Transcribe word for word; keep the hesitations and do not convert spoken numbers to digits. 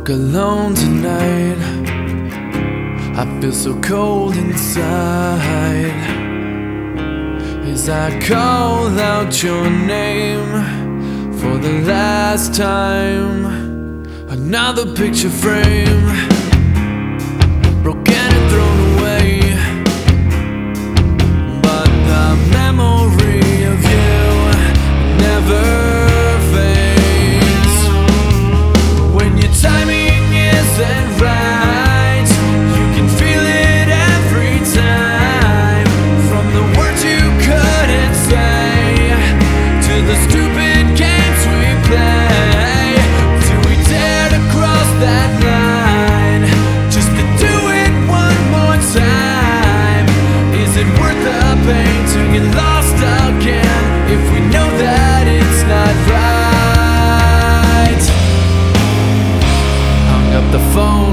walk alone tonight. I feel so cold inside as I call out your name for the last time. Another picture frame, broken and thrown away, but the memory of you never fades. When your timing isn't right, you can feel it every time. From the words you couldn't say to the stupid games we play, do we dare to cross that line just to do it one more time? Is it worth the pain to get lost again if we know that it's not right? Hung up the phone,